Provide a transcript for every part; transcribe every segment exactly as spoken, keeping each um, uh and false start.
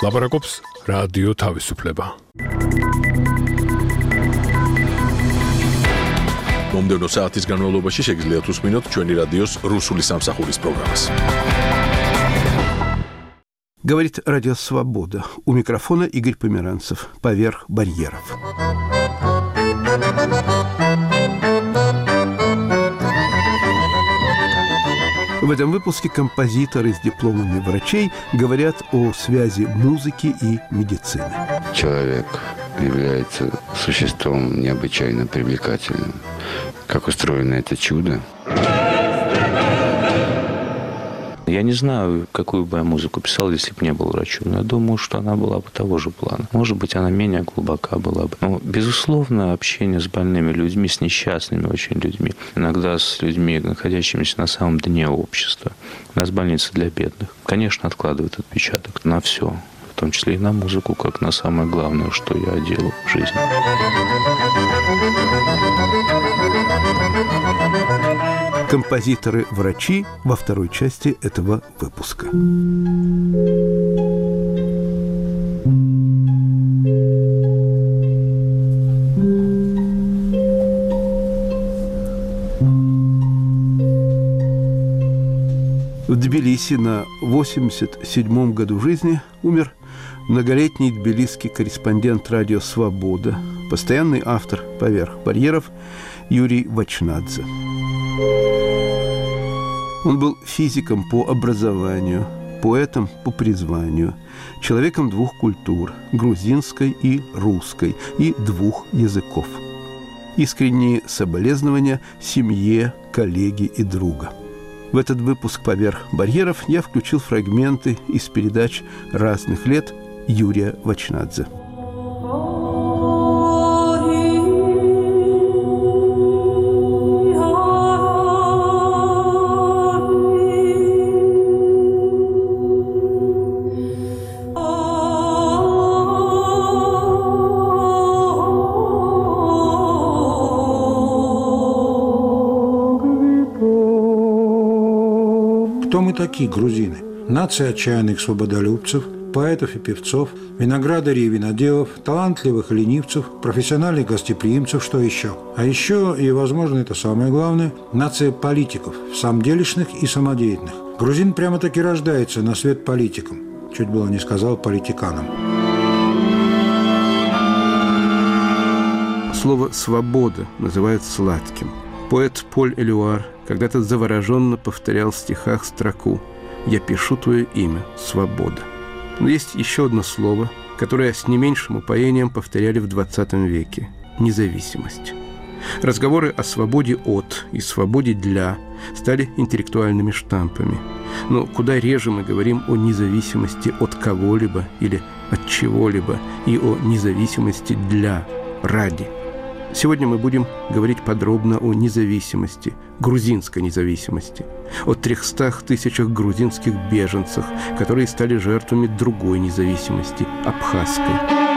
ლაპარაკობს რადიო თავისუფლება. მომდევნო საათის განმავლობაში შეგიძლიათ უსმინოთ ჩვენი რადიოს რუსული სამსახურის პროგრამას. Говорит Радио Свобода. У микрофона Игорь Померанцев. Поверх барьеров. В этом выпуске композиторы с дипломами врачей говорят о связи музыки и медицины. Человек является существом необычайно привлекательным. Как устроено это чудо? Я не знаю, какую бы я музыку писал, если бы не был врачом. Но я думаю, что она была бы того же плана. Может быть, она менее глубока была бы. Но, безусловно, общение с больными людьми, с несчастными очень людьми, иногда с людьми, находящимися на самом дне общества. У нас больница для бедных. Конечно, откладывает отпечаток на все, в том числе и на музыку, как на самое главное, что я делаю в жизни. Композиторы-врачи во второй части этого выпуска. В Тбилиси на восемьдесят седьмом году жизни умер многолетний тбилисский корреспондент радио «Свобода», постоянный автор «Поверх барьеров» Юрий Вачнадзе. Он был физиком по образованию, поэтом по призванию, человеком двух культур – грузинской и русской, и двух языков. Искренние соболезнования семье, коллеге и друга. В этот выпуск «Поверх барьеров» я включил фрагменты из передач разных лет Юрия Вачнадзе. Кто мы такие, грузины? Нация отчаянных свободолюбцев, поэтов и певцов, виноградарей и виноделов, талантливых и ленивцев, профессиональных гостеприимцев, что еще? А еще, и, возможно, это самое главное, нация политиков, самделишных и самодеятельных. Грузин прямо-таки рождается на свет политиком. Чуть было не сказал политиканом. Слово «свобода» называют сладким. Поэт Поль Элюар когда-то завороженно повторял в стихах строку «Я пишу твое имя, свобода». Но есть еще одно слово, которое с не меньшим упоением повторяли в двадцатом веке – независимость. Разговоры о свободе от и свободе для стали интеллектуальными штампами. Но куда реже мы говорим о независимости от кого-либо или от чего-либо и о независимости для, ради. Сегодня мы будем говорить подробно о независимости, грузинской независимости, о трехстах тысячах грузинских беженцах, которые стали жертвами другой независимости, абхазской.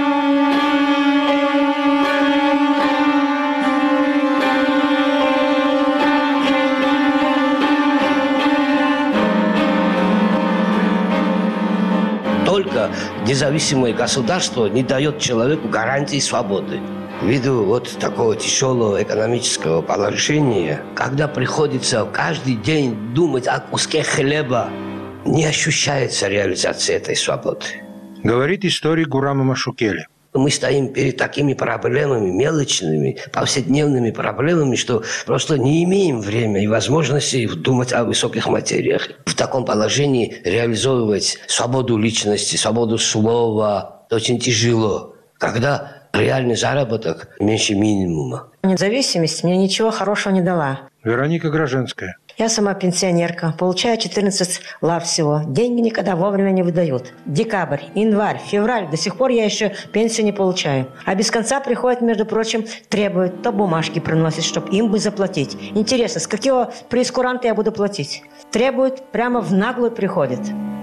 Только независимое государство не дает человеку гарантии свободы. Ввиду вот такого тяжелого экономического положения, когда приходится каждый день думать о куске хлеба, не ощущается реализация этой свободы. Говорит историк Гурам Машукели. Мы стоим перед такими проблемами, мелочными, повседневными проблемами, что просто не имеем времени и возможности думать о высоких материях. В таком положении реализовывать свободу личности, свободу слова очень тяжело, когда реальный заработок меньше минимума. Независимость мне ничего хорошего не дала. Вероника Гроженская. Я сама пенсионерка, получаю четырнадцать лав всего. Деньги никогда вовремя не выдают. Декабрь, январь, февраль, до сих пор я еще пенсию не получаю. А без конца приходят, между прочим, требуют, то бумажки приносят, чтобы им бы заплатить. Интересно, с какого прейскуранта я буду платить? Требуют, прямо в наглую приходят.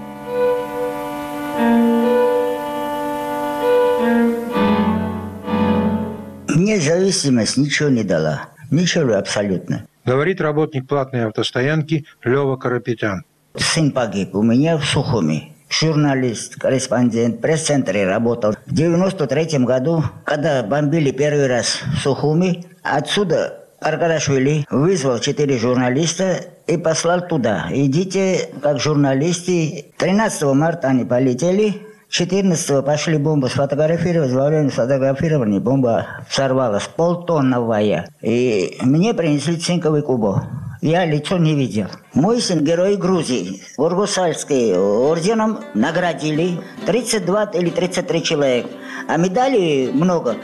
Независимость ничего не дала. Ничего абсолютно. Говорит работник платной автостоянки Лёва Карапетян. Сын погиб у меня в Сухуми. журналист, корреспондент, в пресс-центре работал. В девяносто третьем году, когда бомбили первый раз Сухуми, отсюда Аркадашвили вызвал четыре журналиста и послал туда. Идите как журналисты. тринадцатого марта они полетели. четырнадцатого пошли бомбу сфотографировать. Во время сфотографирования бомба взорвалась, полтонновая. И мне принесли цинковый кубок. Я лицо не видел. Мой сын герой Грузии. Ургусальский орденом наградили тридцать два или тридцать три человека. А медалей много.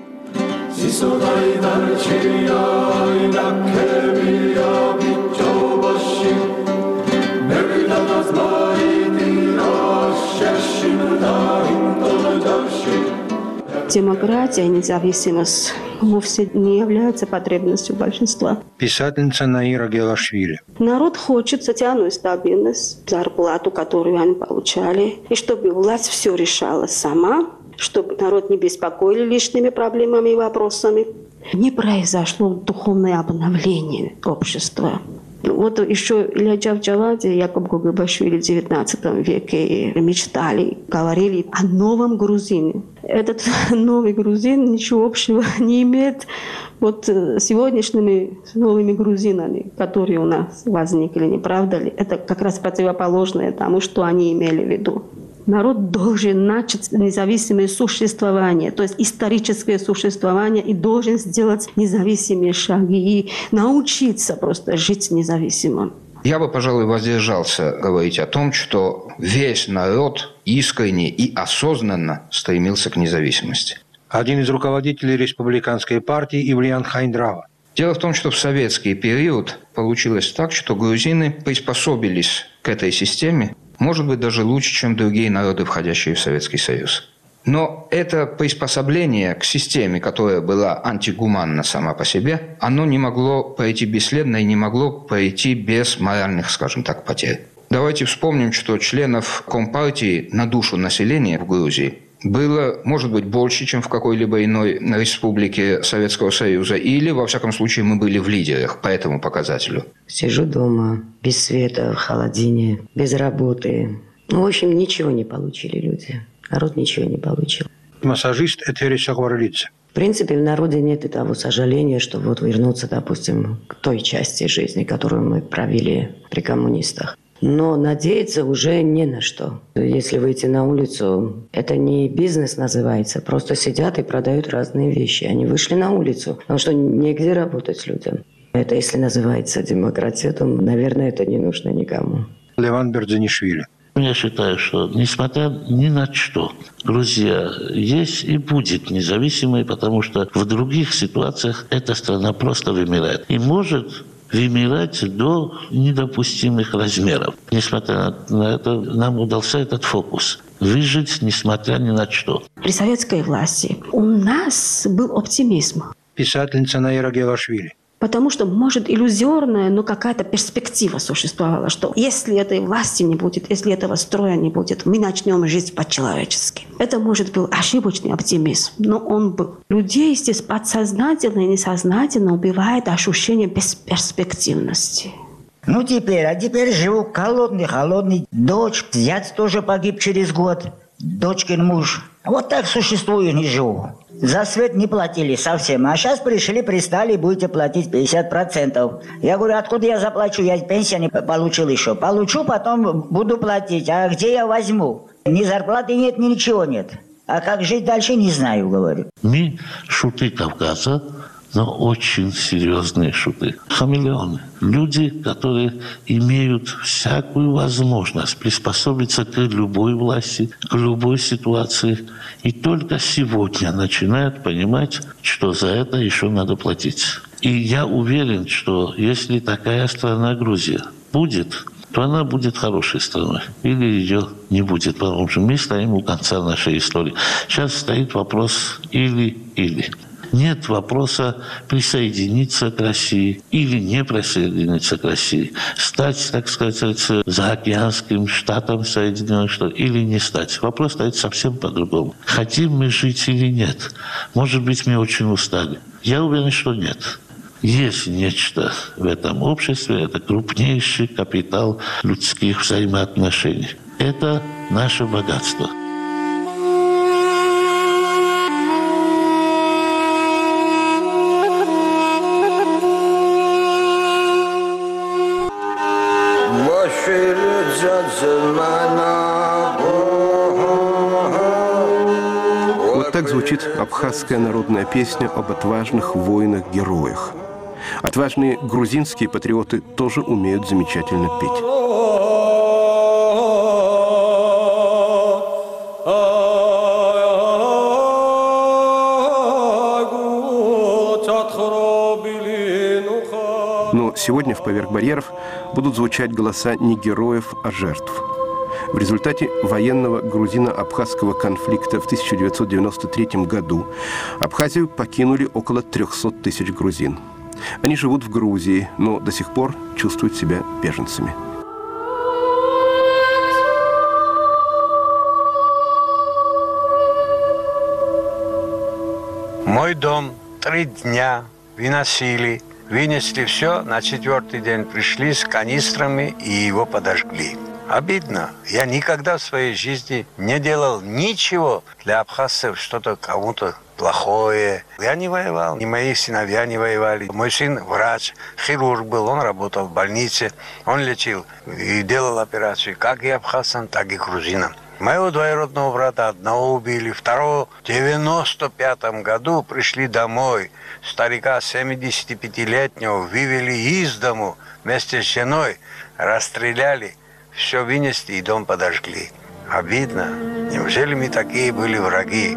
Демократия и независимость вовсе не являются потребностью большинства. Писательница Наира Гелашвили. Народ хочет социальную стабильность, зарплату, которую они получали, и чтобы власть все решала сама, чтобы народ не беспокоили лишними проблемами и вопросами. Не произошло духовное обновление общества. Вот еще Илья Чавчавадзе и Якуб Гугубашвили в девятнадцатом веке мечтали, говорили о новом грузине. Этот новый грузин ничего общего не имеет вот с сегодняшними новыми грузинами, которые у нас возникли, не правда ли? Это как раз противоположное тому, что они имели в виду. Народ должен начать независимое существование, то есть историческое существование, и должен сделать независимые шаги и научиться просто жить независимо. Я бы, пожалуй, воздержался говорить о том, что весь народ искренне и осознанно стремился к независимости. Один из руководителей республиканской партии Ивлиян Хайндрава. Дело в том, что в советский период получилось так, что грузины приспособились к этой системе, может быть, даже лучше, чем другие народы, входящие в Советский Союз. Но это приспособление к системе, которая была антигуманна сама по себе, оно не могло пройти бесследно и не могло пройти без моральных, скажем так, потерь. Давайте вспомним, что членов Компартии на душу населения в Грузии было, может быть, больше, чем в какой-либо иной республике Советского Союза, или, во всяком случае, мы были в лидерах по этому показателю. Сижу дома, без света, в холодине, без работы. Ну, в общем, ничего не получили люди. Народ ничего не получил. Массажист Этери Сагварлица. В принципе, в народе нет и того сожаления, что вот вернуться, допустим, к той части жизни, которую мы провели при коммунистах. Но надеяться уже не на что. Если выйти на улицу, это не бизнес называется, просто сидят и продают разные вещи. Они вышли на улицу, потому что негде работать людям. Это если называется демократия, то, наверное, это не нужно никому. Леван Бердзинишвили. Я считаю, что, несмотря ни на что, Грузия есть и будет независимой, потому что в других ситуациях эта страна просто вымирает. И может вымирать до недопустимых размеров. Несмотря на это, нам удался этот фокус. Выжить, несмотря ни на что. При советской власти у нас был оптимизм. Писательница Наира Гелашвили. Потому что, может, иллюзорная, но какая-то перспектива существовала, что если этой власти не будет, если этого строя не будет, мы начнем жить по-человечески. Это, может, был ошибочный оптимизм, но он был. Людей здесь подсознательно и несознательно убивает ощущение бесперспективности. Ну теперь, а теперь живу холодный, холодный. Дочь, зять тоже погиб через год. Дочкин муж. Вот так существую, не живу. За свет не платили совсем. А сейчас пришли, пристали, будете платить пятьдесят процентов. Я говорю, откуда я заплачу? Я пенсию не получил еще. Получу, потом буду платить. А где я возьму? Ни зарплаты нет, ни ничего нет. А как жить дальше, не знаю, говорю. Мы шуты Кавказа, но очень серьезные шуты. Хамелеоны. Люди, которые имеют всякую возможность приспособиться к любой власти, к любой ситуации. И только сегодня начинают понимать, что за это еще надо платить. И я уверен, что если такая страна Грузия будет, то она будет хорошей страной. Или ее не будет, потому что мы стоим у конца нашей истории. Сейчас стоит вопрос или-или. Нет вопроса присоединиться к России или не присоединиться к России. Стать, так сказать, заокеанским штатом Соединенных Штатов или не стать. Вопрос стоит совсем по-другому. Хотим мы жить или нет? Может быть, мы очень устали. Я уверен, что нет. Есть нечто в этом обществе, это крупнейший капитал людских взаимоотношений. Это наше богатство. Вот так звучит абхазская народная песня об отважных воинах-героях. Отважные грузинские патриоты тоже умеют замечательно петь. Но сегодня в «Поверх барьеров» будут звучать голоса не героев, а жертв. В результате военного грузино-абхазского конфликта в тысяча девятьсот девяносто третьем году Абхазию покинули около трехсот тысяч грузин. Они живут в Грузии, но до сих пор чувствуют себя беженцами. Мой дом три дня выносили, вынесли все, на четвертый день пришли с канистрами и его подожгли. Обидно. Я никогда в своей жизни не делал ничего для абхазцев, что-то кому-то плохое. Я не воевал, ни мои сыновья не воевали. Мой сын врач, хирург был, он работал в больнице, он лечил и делал операции как и абхазцам, так и грузинам. Моего двоюродного брата одного убили, второго в девяносто пятом году пришли домой. Старика семидесятипятилетнего вывели из дому вместе с женой, расстреляли, все вынесли и дом подожгли. Обидно. Неужели мы такие были враги?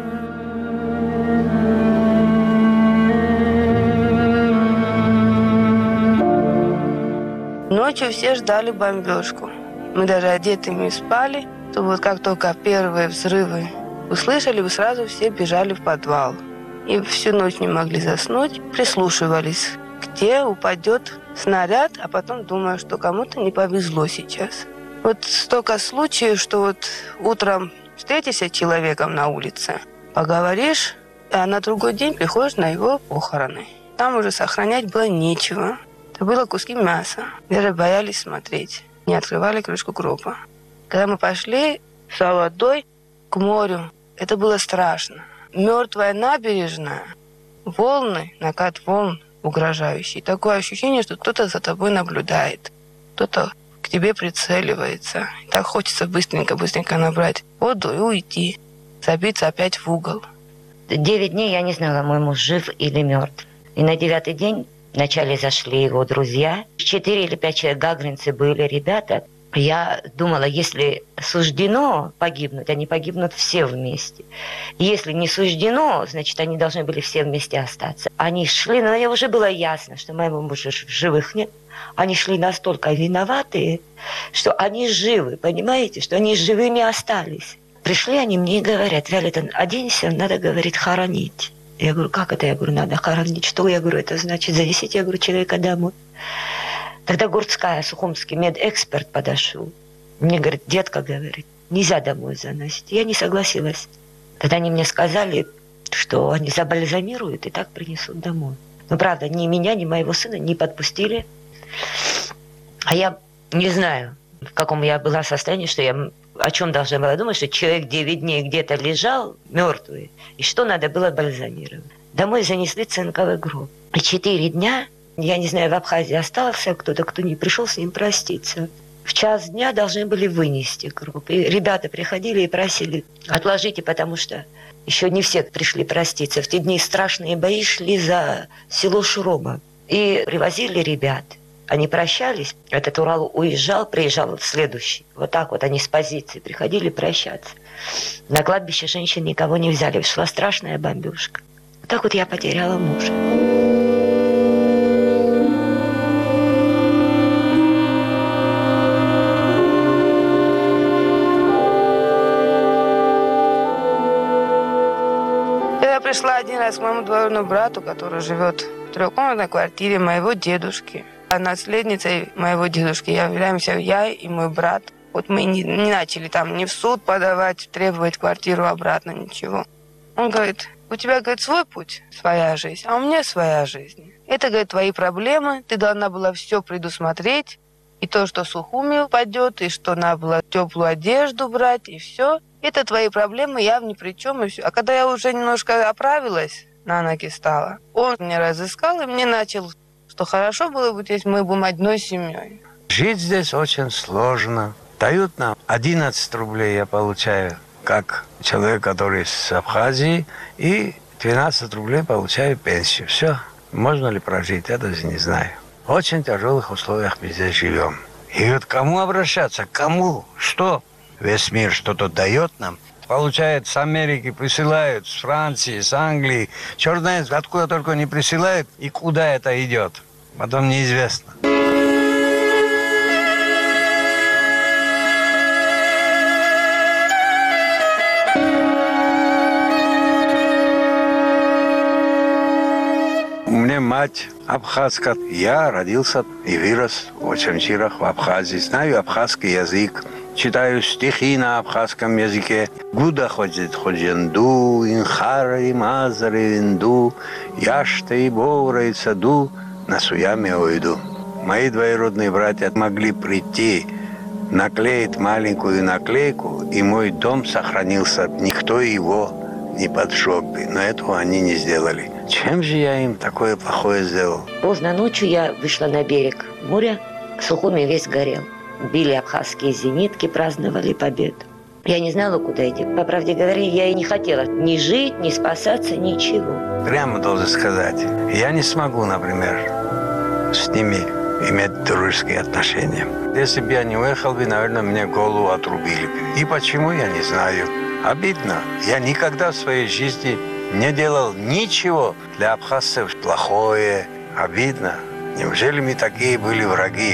Ночью все ждали бомбежку. Мы даже одетыми спали. То вот как только первые взрывы услышали, вы сразу все бежали в подвал. И всю ночь не могли заснуть, прислушивались, где упадет снаряд, а потом думаю, что кому-то не повезло сейчас. Вот столько случаев, что вот утром встретишься с человеком на улице, поговоришь, а на другой день приходишь на его похороны. Там уже сохранять было нечего. Это было куски мяса. Даже боялись смотреть. Не открывали крышку гроба. Когда мы пошли с водой к морю, это было страшно. Мертвая набережная, волны, накат волн угрожающий. Такое ощущение, что кто-то за тобой наблюдает. Кто-то к тебе прицеливается. И так хочется быстренько-быстренько набрать воду и уйти. Забиться опять в угол. Девять дней я не знала, мой муж жив или мертв. И на девятый день вначале зашли его друзья. Четыре или пять человек гагринцы были, ребята. Я думала, если суждено погибнуть, они погибнут все вместе. Если не суждено, значит, они должны были все вместе остаться. Они шли, но мне уже было ясно, что моего мужа в живых нет. Они шли настолько виноватые, что они живы, понимаете, что они живыми остались. Пришли они мне и говорят: Виолетта, оденься, надо, говорит, хоронить. Я говорю, как это? Я говорю, надо хоронить. Что? Я говорю, это значит занесите, я говорю, человека домой. Тогда Гурцкая, сухумский медэксперт подошел. Мне говорит, детка, говорит, нельзя домой заносить. Я не согласилась. Тогда они мне сказали, что они забальзамируют и так принесут домой. Но правда, ни меня, ни моего сына не подпустили. А я не знаю, в каком я была состоянии, что я о чем должна была думать, что человек девять дней где-то лежал мертвый, и что надо было бальзамировать. Домой занесли цинковый гроб. И четыре дня, я не знаю, в Абхазии остался кто-то, кто не пришел с ним проститься. В час дня должны были вынести гроб. И ребята приходили и просили, отложите, потому что еще не все пришли проститься. В те дни страшные бои шли за село Шурома. И привозили ребят. Они прощались, этот Урал уезжал, приезжал в следующий. Вот так вот они с позиции приходили прощаться. На кладбище женщин никого не взяли, шла страшная бомбежка. Вот так вот я потеряла мужа. Я пришла один раз к моему двоюродному брату, который живет в трехкомнатной квартире моего дедушки. А наследницей моего дедушки являемся я и мой брат. Вот мы не, не начали там ни в суд подавать, требовать квартиру обратно, ничего. Он говорит, у тебя, говорит, свой путь, своя жизнь, а у меня своя жизнь. Это, говорит, твои проблемы, ты должна была все предусмотреть, И то, что Сухуми упадет, и что надо было теплую одежду брать, и все. Это твои проблемы, я ни при чем, и все. А когда я уже немножко оправилась, на ноги стала, он меня разыскал, и мне начал, что хорошо было бы, если мы будем одной семьей. Жить здесь очень сложно. Дают нам одиннадцать рублей, я получаю, как человек, который с Абхазии, и двенадцать рублей получаю пенсию. Все. Можно ли прожить, я даже не знаю. В очень тяжелых условиях мы здесь живем. И вот кому обращаться? Кому? Что? Весь мир что-то дает нам. Получают с Америки, присылают, с Франции, с Англии. Черт знает, откуда только не присылают и куда это идет. Потом неизвестно. У меня мать абхазка. Я родился и вырос в Очамчирах, в Абхазии. Знаю абхазский язык. Читаю стихи на абхазском языке. Гуда ходит ходженду, инхара и мазары инду, яшта и бора и саду, на суяме ойду. Мои двоюродные братья могли прийти, наклеить маленькую наклейку, и мой дом сохранился. Никто его не поджег бы, но этого они не сделали. Чем же я им такое плохое сделал? Поздно ночью я вышла на берег моря, Сухуми весь горел. Били абхазские зенитки, праздновали победу. Я не знала, куда идти. По правде говоря, я и не хотела ни жить, ни спасаться, ничего. Прямо должен сказать, я не смогу, например, с ними иметь дружеские отношения. Если бы я не уехал, бы, наверное, мне голову отрубили бы. И почему, я не знаю. Обидно. Я никогда в своей жизни не делал ничего для абхазцев плохое. Обидно. Неужели мы такие были враги?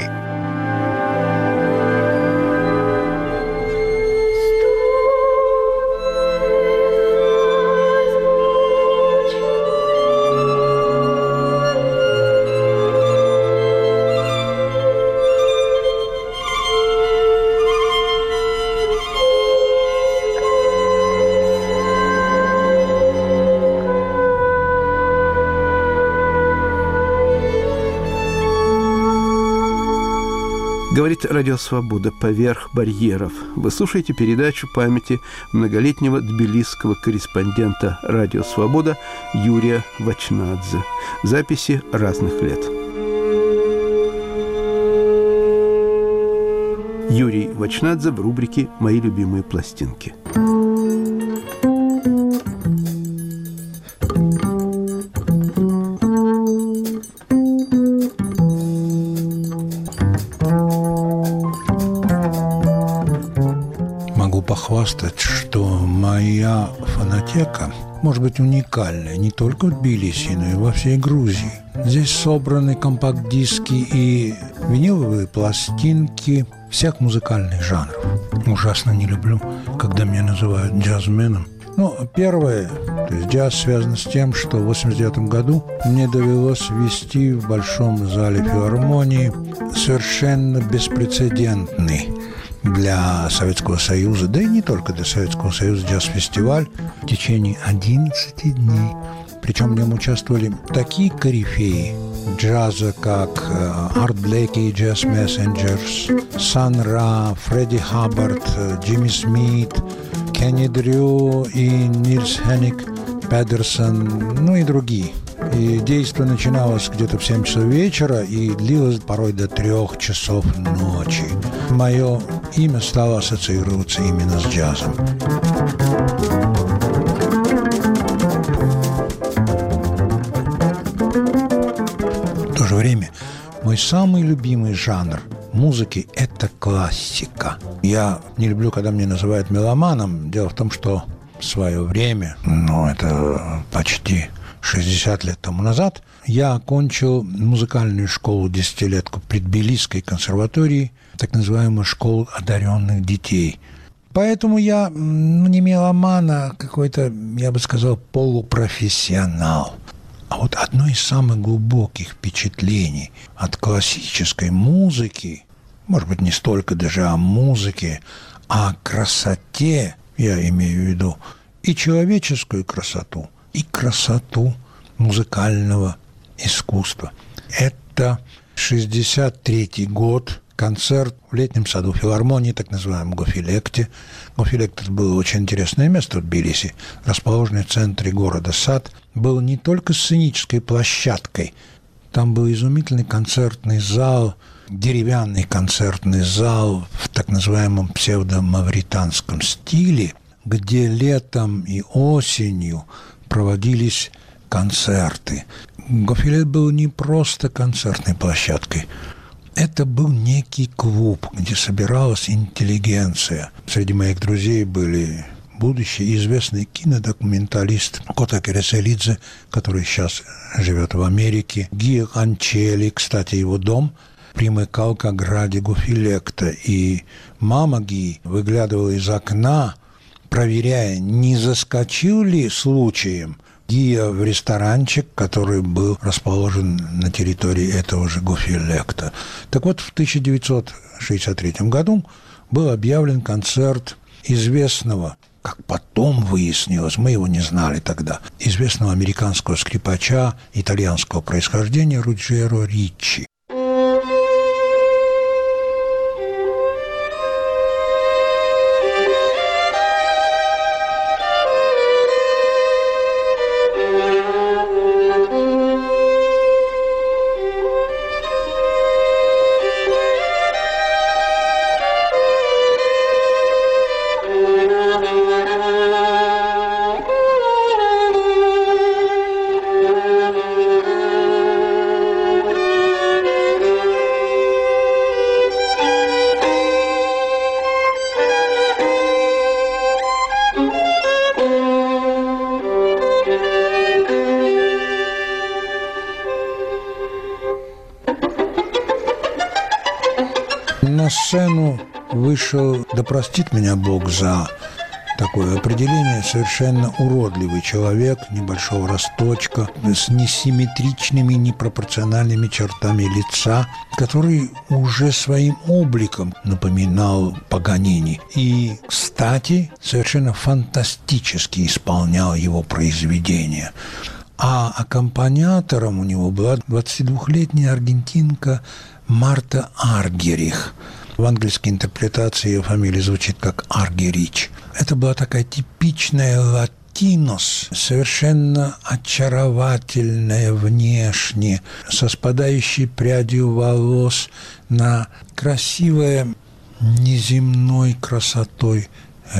Говорит Радио Свобода «Поверх барьеров». Вы слушаете передачу памяти многолетнего тбилисского корреспондента Радио Свобода Юрия Вачнадзе. Записи разных лет. Юрий Вачнадзе в рубрике «Мои любимые пластинки». Похвастать, что моя фонотека может быть уникальная не только в Тбилиси, но и во всей Грузии. Здесь собраны компакт-диски и виниловые пластинки всех музыкальных жанров. Ужасно не люблю, когда меня называют джазменом. Ну, первое, то есть джаз связан с тем, что в восемьдесят девятом году мне довелось вести в Большом зале филармонии совершенно беспрецедентный для Советского Союза, да и не только для Советского Союза, джаз-фестиваль в течение одиннадцати дней. Причем в нем участвовали такие корифеи джаза, как Арт Блейки и Jazz Messengers, Сан Ра, Фредди Хаббард, Джимми Смит, Кенни Дрю и Нильс Хенник Педерсон, ну и другие. И действие начиналось где-то в семь часов вечера и длилось порой до трех часов ночи. Мое имя стало ассоциироваться именно с джазом. В то же время мой самый любимый жанр музыки – это классика. Я не люблю, когда меня называют меломаном. Дело в том, что в свое время, ну, это почти шестьдесят лет тому назад, я окончил музыкальную школу-десятилетку при Тбилисской консерватории, так называемую школу одаренных детей. Поэтому я, ну, не меломан, а какой-то, я бы сказал, полупрофессионал. А вот одно из самых глубоких впечатлений от классической музыки, может быть, не столько даже о музыке, а о красоте, я имею в виду и человеческую красоту, и красоту музыкального искусства. Это шестьдесят третий год, концерт в летнем саду филармонии, так называемом Гофилекте. Гофилект – это было очень интересное место в Тбилиси, расположенное в центре города сад. Был не только сценической площадкой, там был изумительный концертный зал, деревянный концертный зал в так называемом псевдомавританском стиле, где летом и осенью проводились концерты. Гофилект был не просто концертной площадкой. Это был некий клуб, где собиралась интеллигенция. Среди моих друзей были будущий известный кинодокументалист Кота Кереселидзе, который сейчас живет в Америке, Гио Анчели, кстати, его дом примыкал к ограде Гофилекта, и мама Ги выглядывала из окна, проверяя, не заскочил ли случаем Гио в ресторанчик, который был расположен на территории этого же Гофилекта. Так вот, в тысяча девятьсот шестьдесят третьем году был объявлен концерт известного, как потом выяснилось, мы его не знали тогда, известного американского скрипача итальянского происхождения Руджеро Риччи. На сцену вышел, да простит меня Бог за такое определение, совершенно уродливый человек небольшого росточка, с несимметричными, непропорциональными чертами лица, который уже своим обликом напоминал Паганини. И, кстати, совершенно фантастически исполнял его произведения. А аккомпаниатором у него была двадцатидвухлетняя аргентинка Марта Аргерих. В английской интерпретации ее фамилия звучит как Аргерич. Это была такая типичная латинос, совершенно очаровательная внешне, со спадающей прядью волос на красивое неземной красотой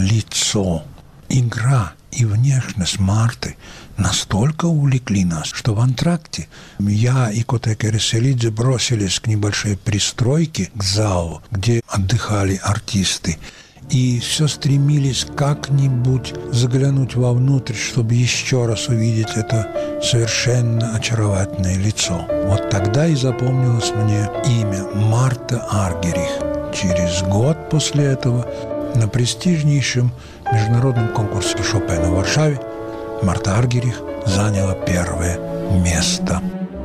лицо. Игра и внешность Марты настолько увлекли нас, что в антракте я и Кота Кереселидзе бросились к небольшой пристройке, к залу, где отдыхали артисты, и все стремились как-нибудь заглянуть вовнутрь, чтобы еще раз увидеть это совершенно очаровательное лицо. Вот тогда и запомнилось мне имя Марта Аргерих. Через год после этого на престижнейшем международном конкурсе Шопена в Варшаве Марта Аргерих заняла первое место.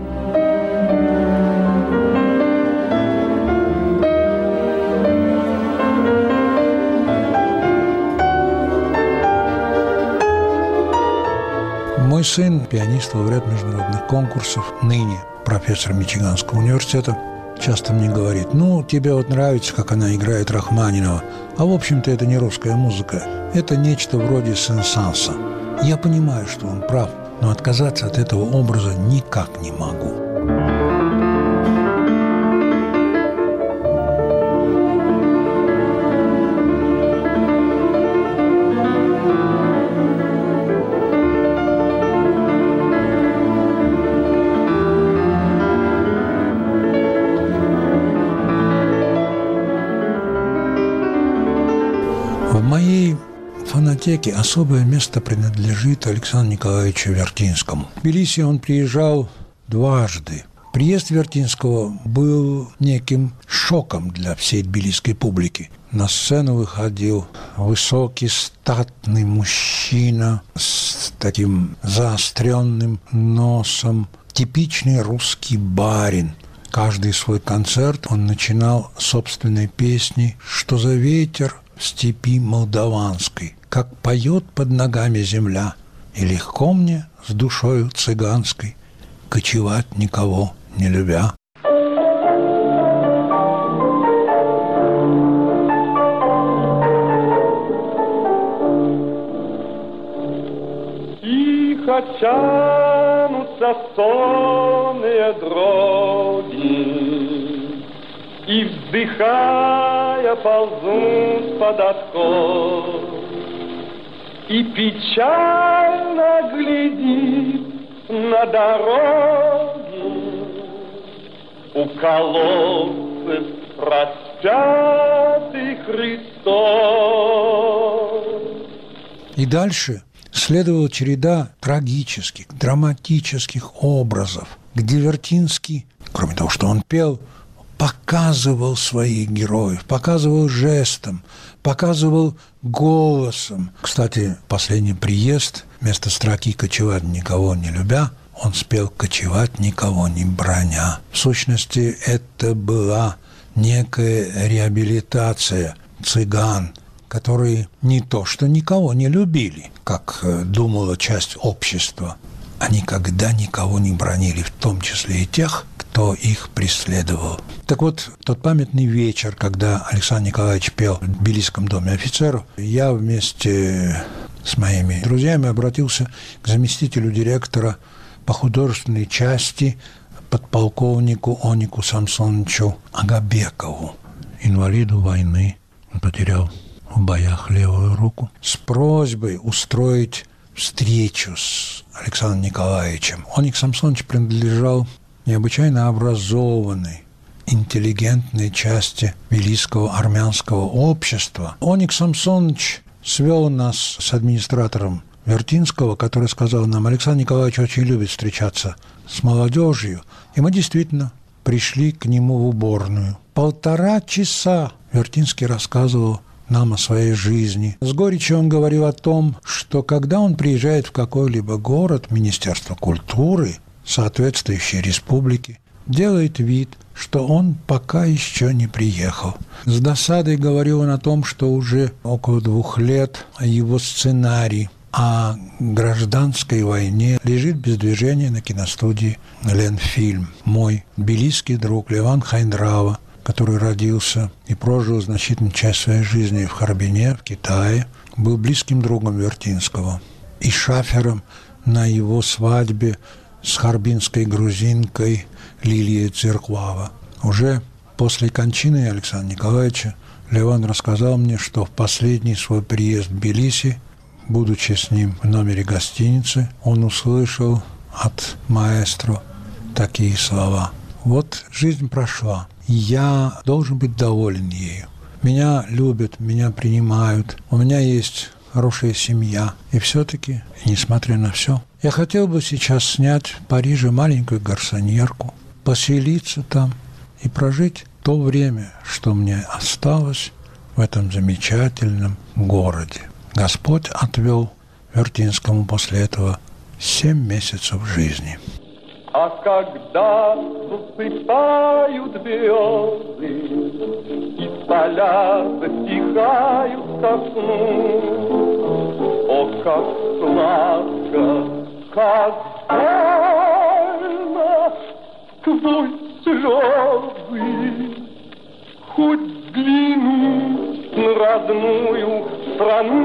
Мой сын, пианист, лауреат международных конкурсов, ныне профессор Мичиганского университета, часто мне говорит: ну, тебе вот нравится, как она играет Рахманинова, а в общем-то это не русская музыка, это нечто вроде Сен-Санса. Я понимаю, что он прав, но отказаться от этого образа никак не могу. В моей фонотеке особое место принадлежит Александру Николаевичу Вертинскому. В Тбилиси он приезжал дважды. Приезд Вертинского был неким шоком для всей тбилисской публики. На сцену выходил высокий, статный мужчина с таким заостренным носом, типичный русский барин. Каждый свой концерт он начинал собственной песней «Что за ветер в степи молдаванской, как поет под ногами земля, и легко мне с душою цыганской кочевать никого не любя». тянутся сонные дроги, и, вздыхая, ползут под откос, и печально глядит на дороги у колодцев распятый Христос. И дальше следовала череда трагических, драматических образов, где Вертинский, кроме того, что он пел, показывал своих героев, показывал жестом, показывал голосом. Кстати, последний приезд, вместо строки «кочевать никого не любя», он спел «кочевать никого не броня». В сущности, это была некая реабилитация цыган, которые не то что никого не любили, как думала часть общества, а никогда никого не бранили, в том числе и тех, кто их преследовал. Так вот, тот памятный вечер, когда Александр Николаевич пел в Тбилисском доме офицеров, я вместе с моими друзьями обратился к заместителю директора по художественной части подполковнику Онику Самсоновичу Агабекову, инвалиду войны. Он потерял в боях левую руку, с просьбой устроить встречу с Александром Николаевичем. Оник Самсонович принадлежал необычайно образованной, интеллигентной части тбилисского армянского общества. Оник Самсонович свел нас с администратором Вертинского, который сказал нам: Александр Николаевич очень любит встречаться с молодежью, и мы действительно пришли к нему в уборную. Полтора часа Вертинский рассказывал нам о своей жизни. С горечью он говорил о том, что когда он приезжает в какой-либо город, Министерство культуры соответствующей республики делает вид, что он пока еще не приехал. С досадой говорил он о том, что уже около двух лет его сценарий о гражданской войне лежит без движения на киностудии «Ленфильм». Мой тбилисский друг Леван Хайндрава, который родился и прожил значительную часть своей жизни в Харбине, в Китае, был близким другом Вертинского и шафером на его свадьбе с харбинской грузинкой Лилией Цирклава. Уже после кончины Александра Николаевича Леван рассказал мне, что в последний свой приезд в Тбилиси, будучи с ним в номере гостиницы, он услышал от маэстро такие слова: «Вот жизнь прошла, я должен быть доволен ею. Меня любят, меня принимают, у меня есть хорошая семья. И все-таки, несмотря на все, я хотел бы сейчас снять в Париже маленькую гарсоньерку, поселиться там и прожить то время, что мне осталось в этом замечательном городе». Господь отвел Вертинскому после этого семь месяцев жизни. А когда засыпают березы и поля затихают ко сну, о, как сладко, как больно сквозь слезы хоть взглянуть на родную страну.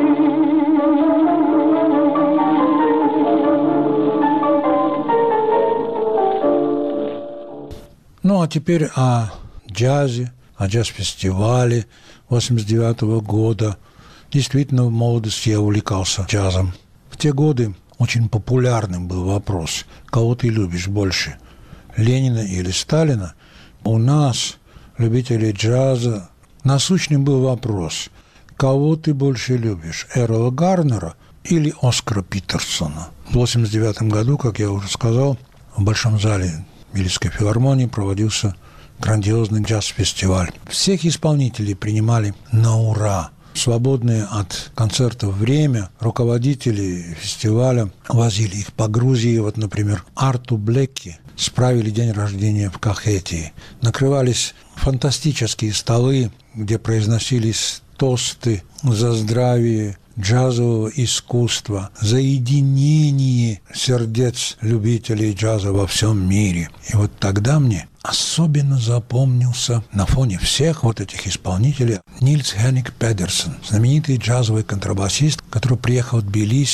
Ну, а теперь о джазе, о джаз-фестивале восемьдесят девятого года. Действительно, в молодости я увлекался джазом. В те годы очень популярным был вопрос: кого ты любишь больше, Ленина или Сталина? У нас, любителей джаза, насущным был вопрос: кого ты больше любишь, Эрла Гарнера или Оскара Питерсона? В восемьдесят девятом году, как я уже сказал, в Большом зале Тбилисской филармонии проводился грандиозный джаз-фестиваль. Всех исполнителей принимали на ура. В свободное от концертов время руководители фестиваля возили их по Грузии. Вот, например, Арту Блекки справили день рождения в Кахетии. Накрывались фантастические столы, где произносились тосты за здравие джазового искусства, за единение сердец любителей джаза во всем мире. И вот тогда мне особенно запомнился на фоне всех вот этих исполнителей Нильс Хенник Педерсон, знаменитый джазовый контрабасист, который приехал в Тбилиси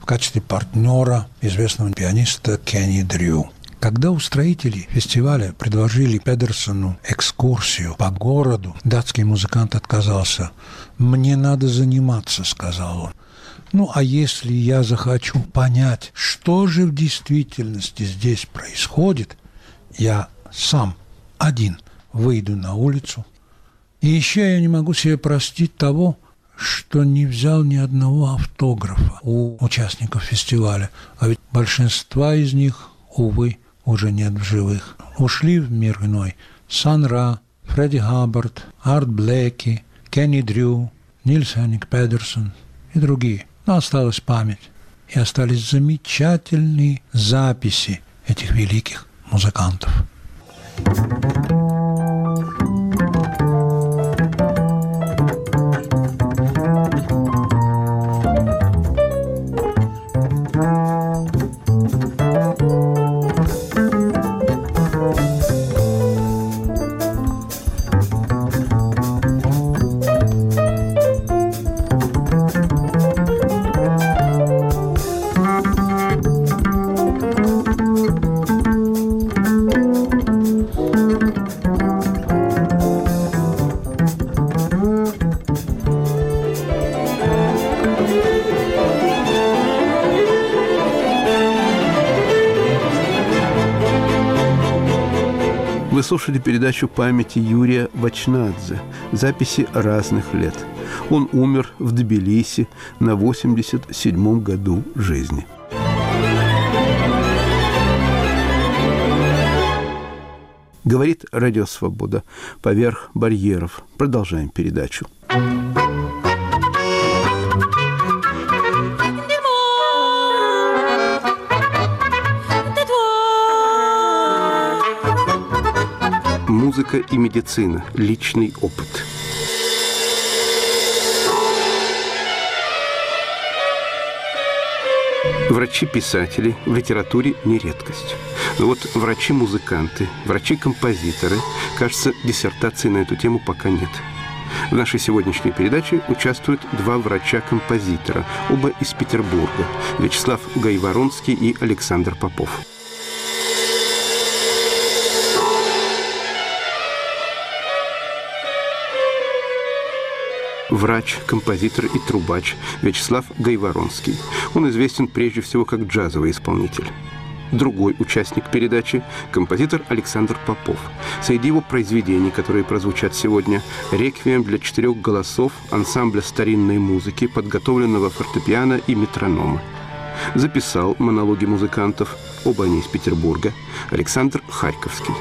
в качестве партнера известного пианиста Кенни Дрю. Когда устроители фестиваля предложили Педерсону экскурсию по городу, датский музыкант отказался. «Мне надо заниматься», — сказал он. «Ну, а если я захочу понять, что же в действительности здесь происходит, я сам один выйду на улицу. И еще я не могу себе простить того, что не взял ни одного автографа у участников фестиваля. А ведь большинства из них, увы, уже нет в живых. Ушли в мир иной Сан Ра, Фредди Хаббард, Арт Блэки, Кенни Дрю, Нильс Хенник Педерсон и другие. Но осталась память. И остались замечательные записи этих великих музыкантов. Вы слушали передачу памяти Юрия Вачнадзе, записи разных лет. Он умер в Тбилиси на восемьдесят седьмом году жизни. Говорит Радио Свобода. Поверх барьеров. Продолжаем передачу. Музыка и медицина. Личный опыт. Врачи-писатели в литературе не редкость. Но вот врачи-музыканты, врачи-композиторы, кажется, диссертации на эту тему пока нет. В нашей сегодняшней передаче участвуют два врача-композитора, оба из Петербурга, Вячеслав Гайворонский и Александр Попов. Врач, композитор и трубач Вячеслав Гайворонский. Он известен прежде всего как джазовый исполнитель. Другой участник передачи – композитор Александр Попов. Среди его произведений, которые прозвучат сегодня, реквием для четырех голосов ансамбля старинной музыки, подготовленного фортепиано и метронома. Записал монологи музыкантов, оба они из Петербурга, Александр Харьковский.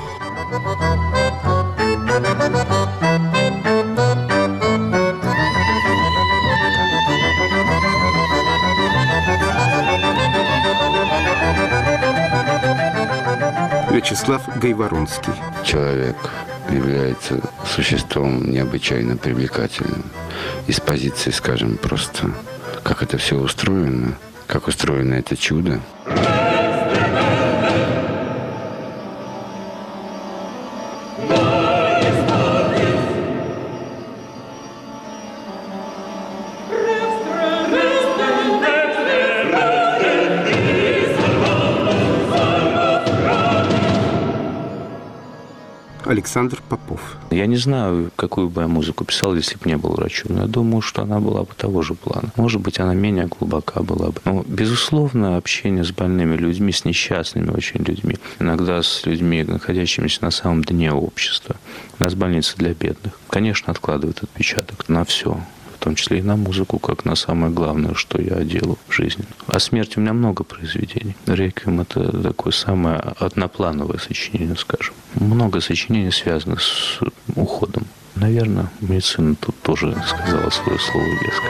Вячеслав Гайворонский. Человек является существом необычайно привлекательным. Из позиции, скажем, просто, как это все устроено, как устроено это чудо. Александр Попов. Я не знаю, какую бы я музыку писал, если бы не был врачом. Но я думаю, что она была бы того же плана. Может быть, она менее глубока была бы. Но, безусловно, общение с больными людьми, с несчастными очень людьми, иногда с людьми, находящимися на самом дне общества, у нас больница для бедных, конечно, откладывает отпечаток на все. В том числе и на музыку, как на самое главное, что я делаю в жизни. О смерти у меня много произведений. «Реквием» — это такое самое одноплановое сочинение, скажем. Много сочинений, связанных с уходом. Наверное, медицина тут тоже сказала свое слово веско.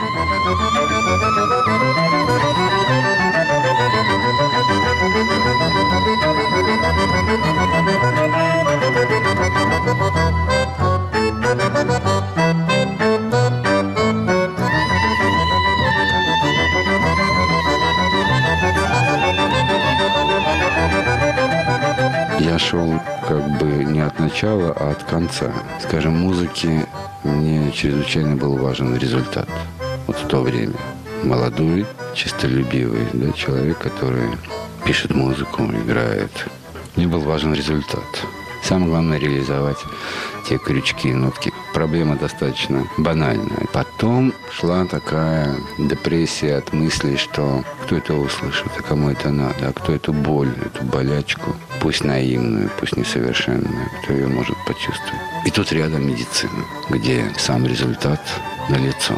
Я шел как бы не от начала, а от конца. Скажем, музыке мне чрезвычайно был важен результат. Вот в то время. молодой, честолюбивый, да, человек, который пишет музыку, играет. Мне был важен результат. Самое главное — реализовать те крючки, нотки. Проблема достаточно банальная. Потом шла такая депрессия от мыслей, что кто это услышит, а кому это надо, а кто эту боль, эту болячку, пусть наивную, пусть несовершенную, кто ее может почувствовать. И тут рядом медицина, где сам результат налицо.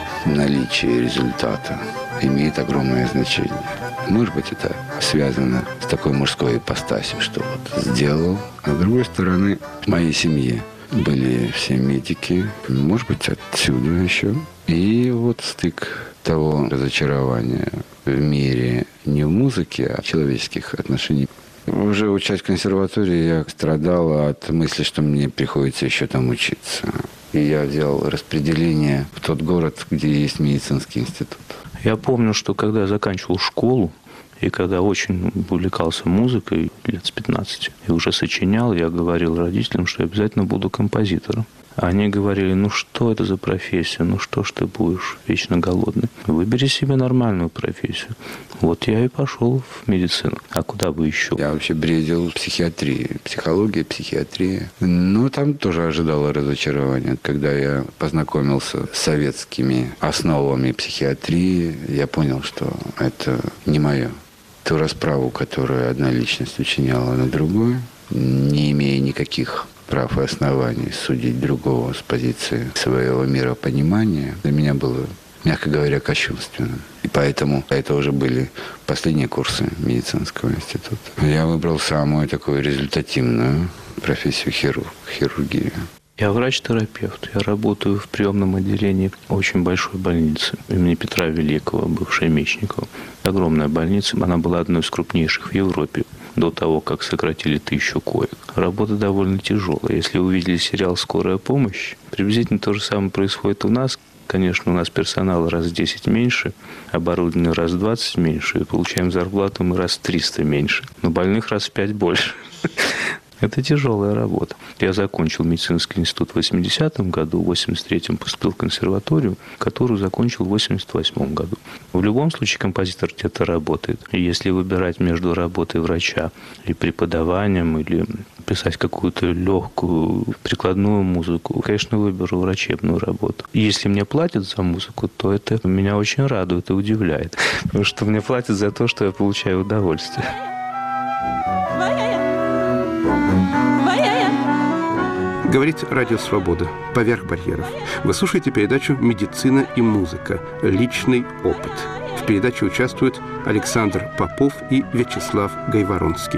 Наличие результата имеет огромное значение. Может быть, это связано с такой мужской ипостасью, что вот сделал. А с другой стороны, в моей семье были все медики. Может быть, отсюда еще. И вот стык того разочарования в мире не в музыке, а в человеческих отношениях. Уже учась в консерватории, я страдал от мысли, что мне приходится еще там учиться. И я взял распределение в тот город, где есть медицинский институт. Я помню, что когда я заканчивал школу, и когда очень увлекался музыкой лет с пятнадцати, и уже сочинял, я говорил родителям, что я обязательно буду композитором. Они говорили: ну что это за профессия, ну что ж ты будешь вечно голодный, выбери себе нормальную профессию. Вот я и пошел в медицину. А куда бы еще? Я вообще бредил психиатрией, психология, психиатрия. Но там тоже ожидало разочарования. Когда я познакомился с советскими основами психиатрии, я понял, что это не мое. Ту расправу, которую одна личность учиняла на другую, не имея никаких прав и оснований судить другого с позиции своего миропонимания, для меня было, мягко говоря, кощунственным. И поэтому это уже были последние курсы медицинского института. Я выбрал самую такую результативную профессию — хирург, хирургию. Я врач-терапевт. Я работаю в приемном отделении очень большой больницы имени Петра Великого, бывшей Мечникова. Огромная больница. Она была одной из крупнейших в Европе до того, как сократили тысячу коек. Работа довольно тяжелая. Если вы увидели сериал «Скорая помощь», приблизительно то же самое происходит у нас. Конечно, у нас персонала раз в десять меньше, оборудование раз в двадцать меньше, и получаем зарплату мы раз в триста меньше. Но больных раз в пять больше. Это тяжелая работа. Я закончил медицинский институт в восьмидесятом году, в восемьдесят третьем поступил в консерваторию, которую закончил в восемьдесят восьмом году. В любом случае композитор где-то работает. И если выбирать между работой врача и преподаванием, или писать какую-то легкую прикладную музыку, конечно, выберу врачебную работу. И если мне платят за музыку, то это меня очень радует и удивляет. Потому что мне платят за то, что я получаю удовольствие. Говорит Радио Свобода. Поверх барьеров. Вы слушаете передачу «Медицина и музыка. Личный опыт». В передаче участвуют Александр Попов и Вячеслав Гайворонский.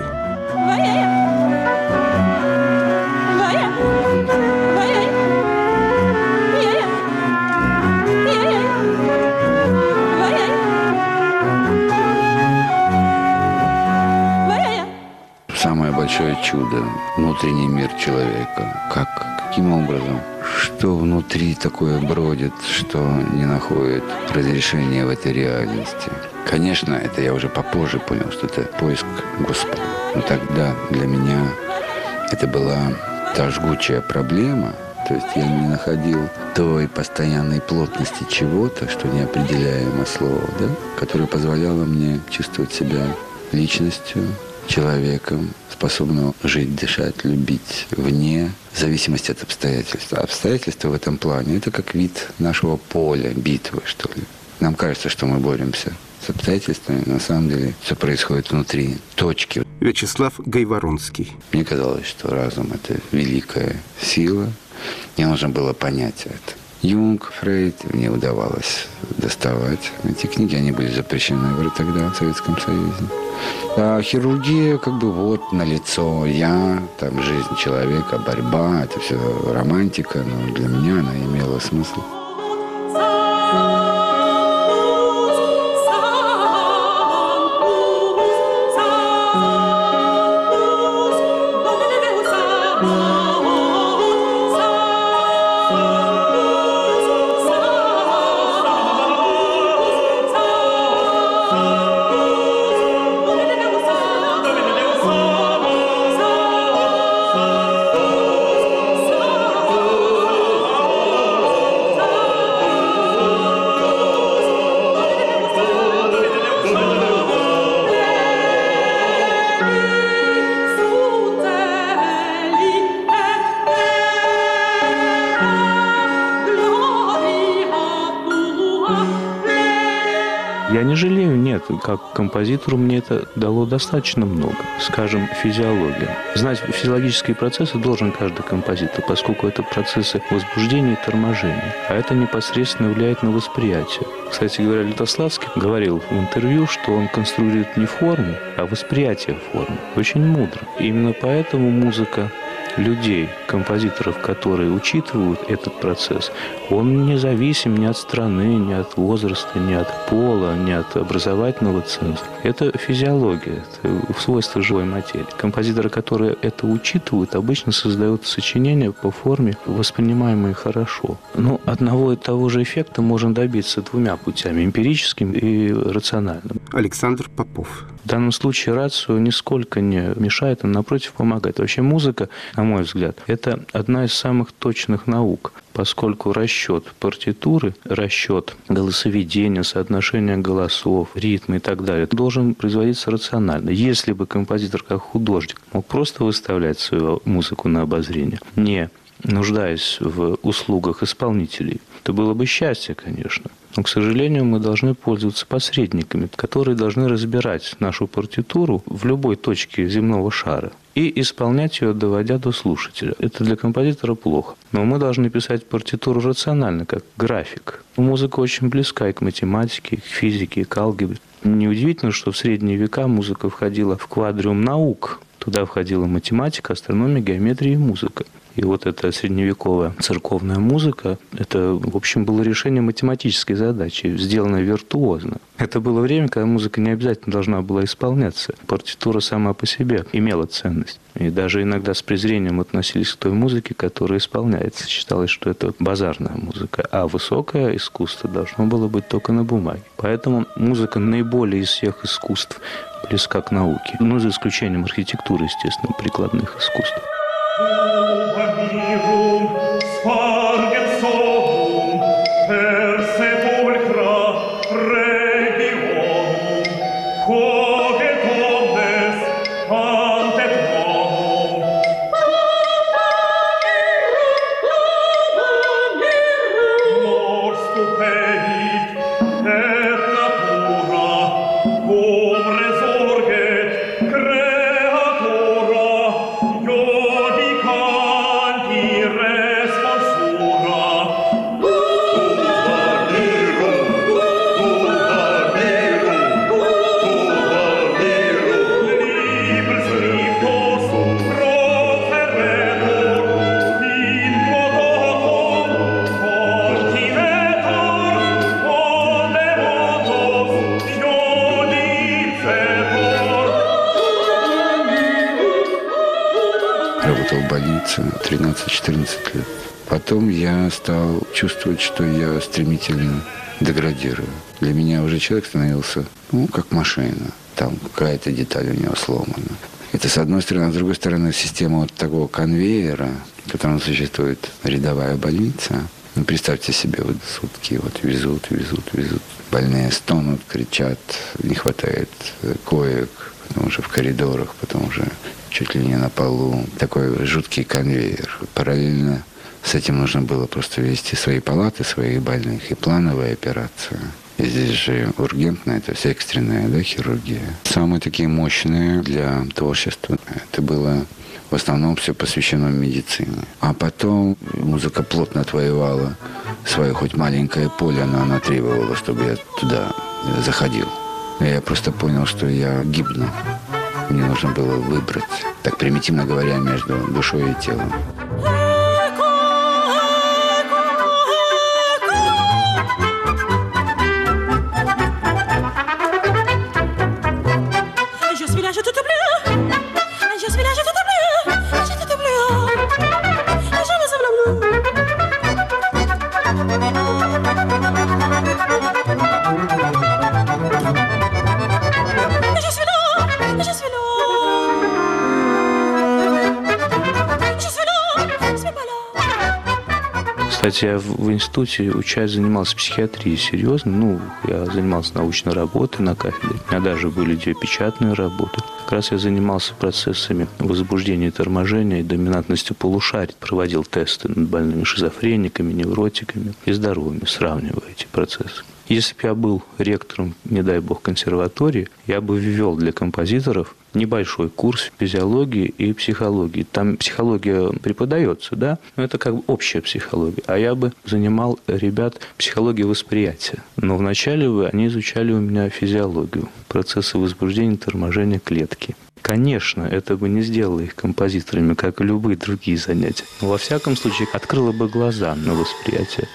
Самое большое чудо – внутренний мир человека. Как, каким образом? Что внутри такое бродит, что не находит разрешения в этой реальности? Конечно, это я уже попозже понял, что это поиск Господа. Но тогда для меня это была та жгучая проблема. То есть я не находил той постоянной плотности чего-то, что неопределяемо слово, да? Которое позволяло мне чувствовать себя личностью, человеком, способным жить, дышать, любить вне зависимости от обстоятельств. А обстоятельства в этом плане – это как вид нашего поля, битвы, что ли. Нам кажется, что мы боремся с обстоятельствами. На самом деле все происходит внутри точки. Вячеслав Гайворонский. Мне казалось, что разум – это великая сила. Мне нужно было понять это. Юнг, Фрейд мне удавалось доставать. Эти книги, они были запрещены уже тогда в Советском Союзе. А хирургия как бы вот налицо. Я, там жизнь человека, борьба, это все романтика, но для меня она имела смысл. Oh Я не жалею, нет. Как композитору мне это дало достаточно много. Скажем, физиология. Знать физиологические процессы должен каждый композитор, поскольку это процессы возбуждения и торможения. А это непосредственно влияет на восприятие. Кстати говоря, Лютославский говорил в интервью, что он конструирует не форму, а восприятие формы. Очень мудро. И именно поэтому музыка людей, композиторов, которые учитывают этот процесс, он не зависим ни от страны, ни от возраста, ни от пола, ни от образовательного ценза. Это физиология, это свойство живой материи. Композиторы, которые это учитывают, обычно создают сочинения по форме, воспринимаемые хорошо. Но одного и того же эффекта можно добиться двумя путями – эмпирическим и рациональным. Александр Попов. В данном случае рацио нисколько не мешает, а напротив помогает. Вообще музыка, на мой взгляд, это одна из самых точных наук, поскольку расчет партитуры, расчет голосоведения, соотношения голосов, ритма и так далее должен производиться рационально. Если бы композитор как художник мог просто выставлять свою музыку на обозрение, не нуждаясь в услугах исполнителей, это было бы счастье, конечно. Но, к сожалению, мы должны пользоваться посредниками, которые должны разбирать нашу партитуру в любой точке земного шара и исполнять ее, доводя до слушателя. Это для композитора плохо. Но мы должны писать партитуру рационально, как график. Музыка очень близка и к математике, и к физике, и к алгебре. Неудивительно, что в средние века музыка входила в квадриум наук. Туда входила математика, астрономия, геометрия и музыка. И вот эта средневековая церковная музыка, это, в общем, было решение математической задачи, сделанное виртуозно. Это было время, когда музыка не обязательно должна была исполняться. Партитура сама по себе имела ценность. И даже иногда с презрением относились к той музыке, которая исполняется. Считалось, что это базарная музыка, а высокое искусство должно было быть только на бумаге. Поэтому музыка наиболее из всех искусств близка к науке. Ну, за исключением архитектуры, естественно, прикладных искусств. Работал в больнице тринадцать-четырнадцать лет. Потом я стал чувствовать, что я стремительно деградирую. Для меня уже человек становился, ну, как машина. Там какая-то деталь у него сломана. Это с одной стороны. А с другой стороны, система вот такого конвейера, в котором существует рядовая больница. Ну, представьте себе, вот сутки вот везут, везут, везут. Больные стонут, кричат, не хватает коек, потом уже в коридорах, потом уже чуть ли не на полу. Такой жуткий конвейер. Параллельно с этим нужно было просто вести свои палаты, своих больных и плановые операции. И здесь же ургентная, это вся экстренная, да, хирургия. Самые такие мощные для творчества. Это было в основном все посвящено медицине. А потом музыка плотно отвоевала свое хоть маленькое поле, но она требовала, чтобы я туда заходил. И я просто понял, что я гибну. Мне нужно было выбрать, так примитивно говоря, между душой и телом. Кстати, я в институте, учась, занимался психиатрией серьезно. Ну, я занимался научной работой на кафедре. У меня даже были две печатные работы. Как раз я занимался процессами возбуждения и торможения и доминантностью полушарий. Проводил тесты над больными шизофрениками, невротиками и здоровыми, сравнивая эти процессы. Если бы я был ректором, не дай бог, консерватории, я бы ввел для композиторов небольшой курс физиологии и психологии. Там психология преподается, да, но это как бы общая психология. А я бы занимал ребят психологией восприятия. Но вначале бы они изучали у меня физиологию, процессы возбуждения, торможения клетки. Конечно, это бы не сделало их композиторами, как и любые другие занятия. Но во всяком случае открыло бы глаза на восприятие.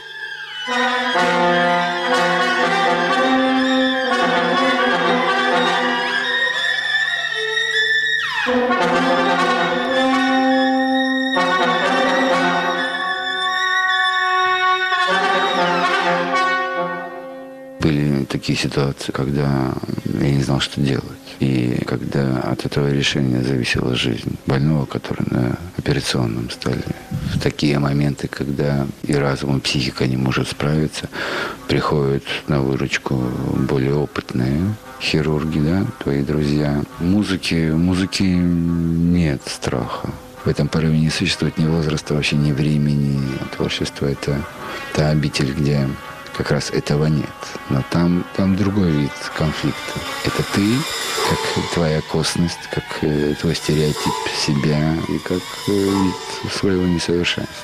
Были такие ситуации, когда я не знал, что делать. И когда от этого решения зависела жизнь больного, который на операционном столе. В такие моменты, когда и разум, и психика не может справиться, приходят на выручку более опытные хирурги, да, твои друзья. Музыки, музыки нет страха. В этом порыве не существует ни возраста, вообще ни времени. Творчество – это та обитель, где как раз этого нет. Но там, там другой вид конфликта. Это ты, как твоя косность, как э, твой стереотип себя и как э, вид своего несовершенства.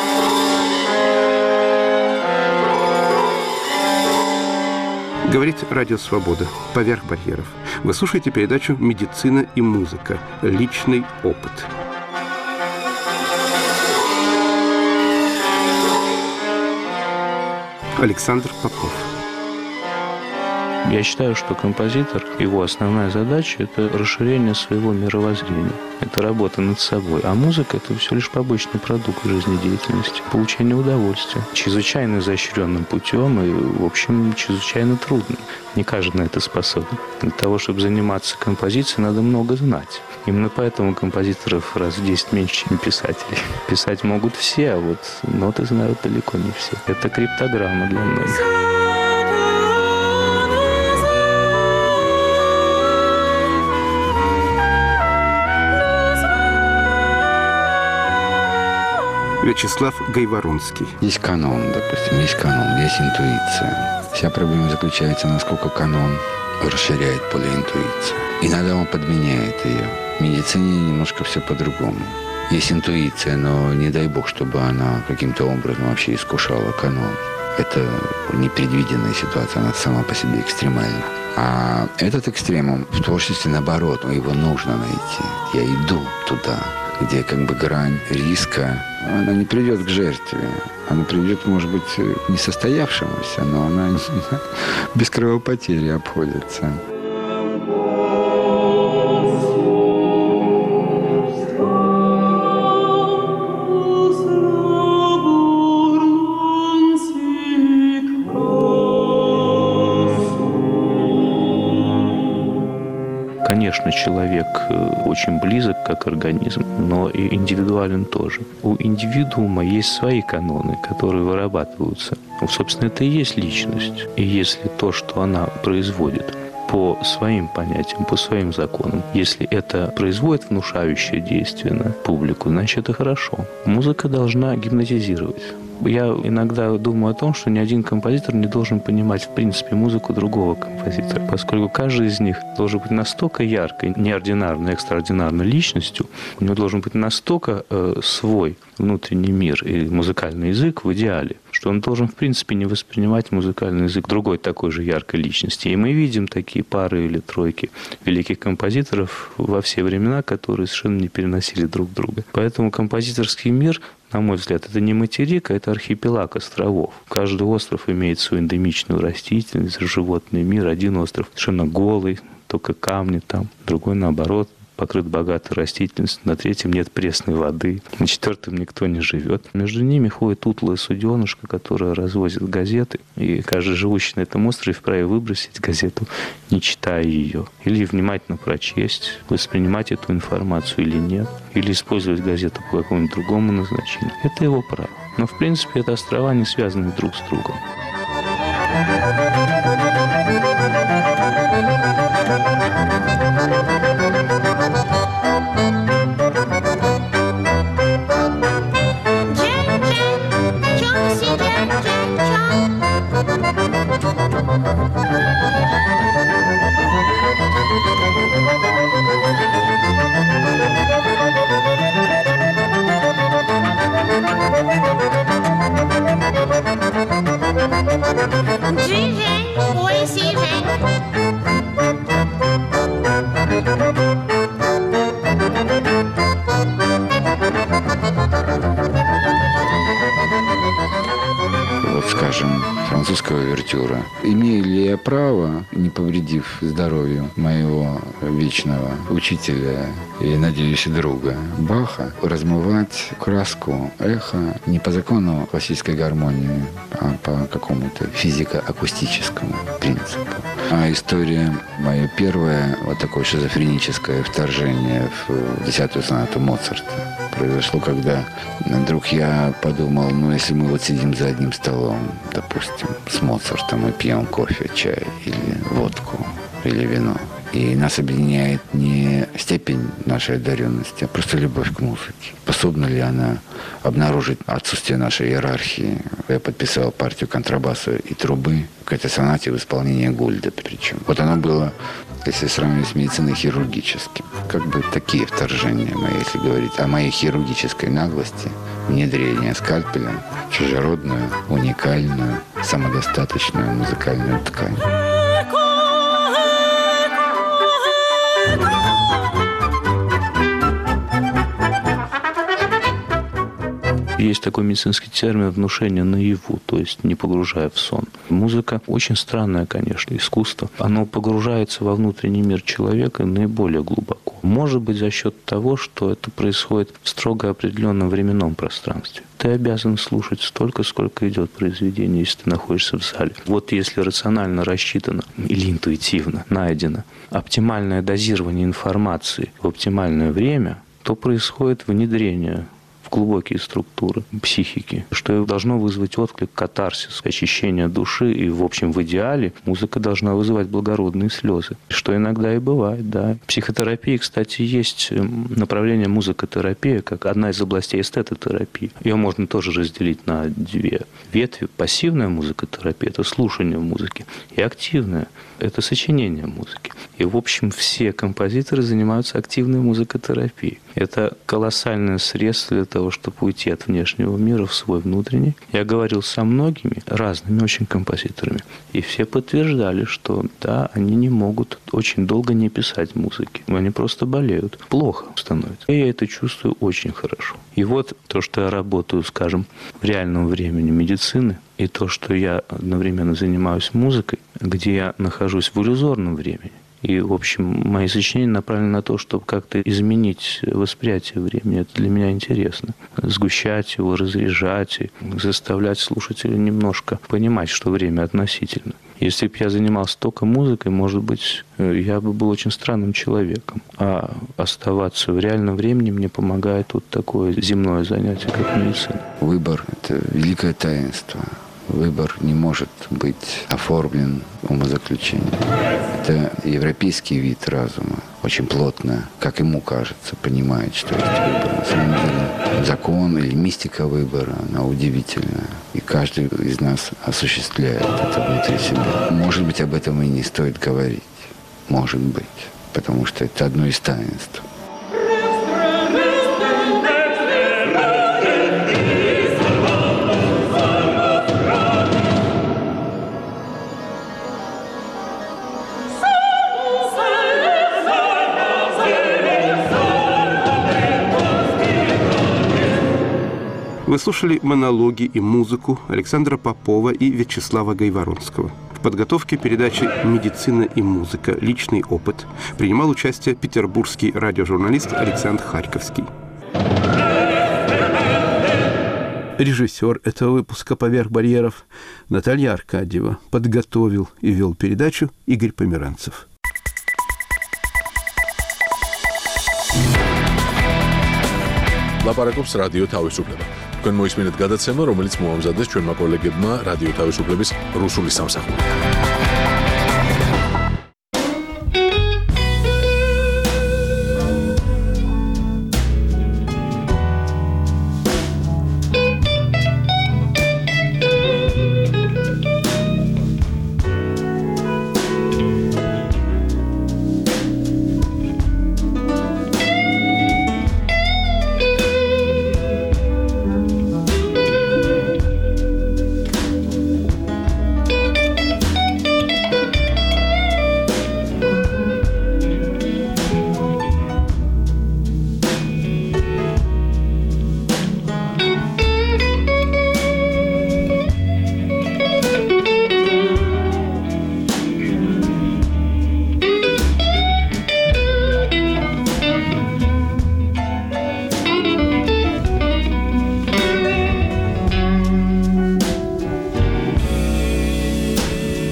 Говорит Радио Свобода. Поверх барьеров. Вы слушаете передачу «Медицина и музыка. Личный опыт». Александр Попов. Я считаю, что композитор, его основная задача – это расширение своего мировоззрения. Это работа над собой. А музыка – это всего лишь побочный продукт жизнедеятельности, получение удовольствия. Чрезвычайно изощренным путем и, в общем, чрезвычайно трудным. Не каждый на это способен. Для того, чтобы заниматься композицией, надо много знать. Именно поэтому композиторов раз в десять меньше, чем писателей. Писать могут все, а вот ноты знают далеко не все. Это криптограмма для многих. Вячеслав Гайворонский. Есть канон, допустим, есть канон, есть интуиция. Вся проблема заключается, насколько канон расширяет поле интуиции. Иногда он подменяет ее. В медицине немножко все по-другому. Есть интуиция, но не дай бог, чтобы она каким-то образом вообще искушала канон. Это непредвиденная ситуация, она сама по себе экстремальна. А этот экстремум в творчестве, наоборот, его нужно найти. Я иду туда, где как бы грань риска, она не придет к жертве. Она придет, может быть, к несостоявшемуся, но она без кровопотери обходится. Конечно, человек очень близок как организм, но и индивидуален тоже. У индивидуума есть свои каноны, которые вырабатываются. Собственно, это и есть личность. И если то, что она производит, по своим понятиям, по своим законам, если это производит внушающее действие на публику, значит, это хорошо. Музыка должна гипнотизировать. Я иногда думаю о том, что ни один композитор не должен понимать, в принципе, музыку другого композитора, поскольку каждый из них должен быть настолько яркой, неординарной, экстраординарной личностью, у него должен быть настолько э, свой внутренний мир и музыкальный язык в идеале, что он должен, в принципе, не воспринимать музыкальный язык другой такой же яркой личности. И мы видим такие пары или тройки великих композиторов во все времена, которые совершенно не переносили друг друга. Поэтому композиторский мир, на мой взгляд, это не материк, а это архипелаг островов. Каждый остров имеет свою эндемичную растительность, животный мир. Один остров совершенно голый, только камни там, другой, наоборот, покрыт богатой растительностью, на третьем нет пресной воды, на четвертом никто не живет. Между ними ходит утлая суденышка, которая развозит газеты, и каждый живущий на этом острове вправе выбросить газету, не читая ее, или внимательно прочесть, воспринимать эту информацию или нет, или использовать газету по какому-нибудь другому назначению. Это его право. Но, в принципе, это острова не связаны друг с другом. Жизнь, ой, жизнь. Вот, скажем, французская увертюра. Имею ли я право, не повредив здоровью моего вечного учителя и, надеюсь, и друга Баха, размывать краску эха не по закону классической гармонии, а по какому-то физико-акустическому принципу? А история моя первая, вот такое шизофреническое вторжение в десятую сонату Моцарта произошло, когда вдруг я подумал, ну, если мы вот сидим за одним столом, допустим, с Моцартом и пьем кофе, чай или водку, или вино, и нас объединяет не степень нашей одаренности, а просто любовь к музыке. Способна ли она обнаружить отсутствие нашей иерархии? Я подписал партию контрабаса и трубы к этой сонате в исполнении Гульда причем. Вот оно было, если сравнивать с медициной, хирургическим. Как бы такие вторжения мои, если говорить о моей хирургической наглости, внедрение скальпелем в чужеродную, уникальную, самодостаточную музыкальную ткань. Есть такой медицинский термин «внушение наяву», то есть не погружая в сон. Музыка очень странное, конечно, искусство. Оно погружается во внутренний мир человека наиболее глубоко. Может быть, за счет того, что это происходит в строго определенном временном пространстве. Ты обязан слушать столько, сколько идет произведение, если ты находишься в зале. Вот если рационально рассчитано или интуитивно найдено оптимальное дозирование информации в оптимальное время, то происходит внедрение в глубокие структуры психики, что должно вызвать отклик, катарсис, очищение души, и, в общем, в идеале музыка должна вызывать благородные слезы, что иногда и бывает, да. В психотерапии, кстати, есть направление музыкотерапия, как одна из областей эстетотерапии. Ее можно тоже разделить на две ветви. Пассивная музыкотерапия – это слушание музыки, и активная – это сочинение музыки. И, в общем, все композиторы занимаются активной музыкотерапией. Это колоссальное средство для того, чтобы уйти от внешнего мира в свой внутренний. Я говорил со многими разными очень композиторами, и все подтверждали, что да, они не могут очень долго не писать музыки. Они просто болеют. Плохо становится. И я это чувствую очень хорошо. И вот то, что я работаю, скажем, в реальном времени медицины, и то, что я одновременно занимаюсь музыкой, где я нахожусь в иллюзорном времени. И, в общем, мои сочинения направлены на то, чтобы как-то изменить восприятие времени. Это для меня интересно. Сгущать его, разряжать, и заставлять слушателя немножко понимать, что время относительно. Если бы я занимался только музыкой, может быть, я бы был очень странным человеком. А оставаться в реальном времени мне помогает вот такое земное занятие, как медицина. Выбор – это великое таинство. Выбор не может быть оформлен умозаключением. Это европейский вид разума, очень плотно, как ему кажется, понимает, что есть выбор. На самом деле закон или мистика выбора, она удивительная. И каждый из нас осуществляет это внутри себя. Может быть, об этом и не стоит говорить. Может быть. Потому что это одно из таинств. Вы слушали монологи и музыку Александра Попова и Вячеслава Гайворонского. В подготовке передачи «Медицина и музыка. Личный опыт» принимал участие петербургский радиожурналист Александр Харьковский. Режиссер этого выпуска «Поверх барьеров» Наталья Аркадьева. Подготовил и вел передачу Игорь Померанцев. ლაპარაკობს რადიო თავისუფლება. თქვენ მოისმინეთ გადაცემა, რომელიც მოამზადეს ჩვენმა კოლეგებმა რადიო თავისუფლების რუსული სამსახურიდან.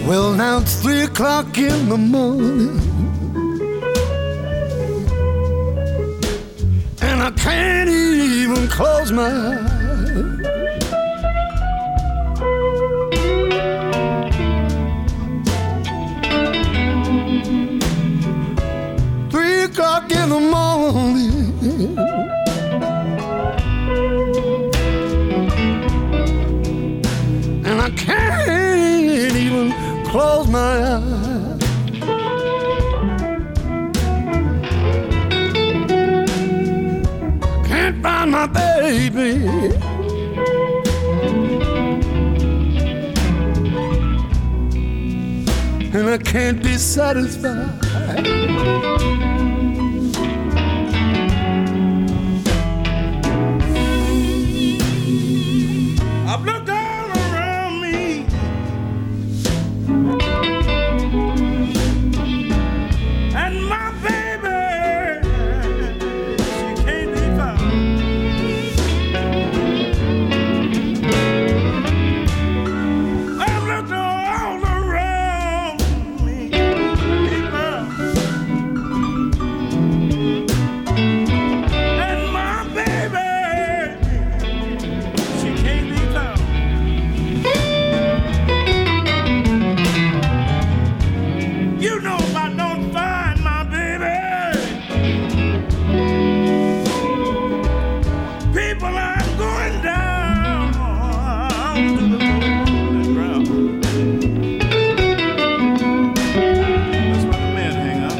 Well, now it's three o'clock in the morning, and I can't even close my eyes. Three o'clock in the morning, and I can't even close my eyes. Can't find my baby, and I can't be satisfied. I've looked all around me, and my baby, she can't be found. I've looked all around me, and my baby, she can't be found. You know if I don't find my baby, people are going down to the ground. That's why the men hang up.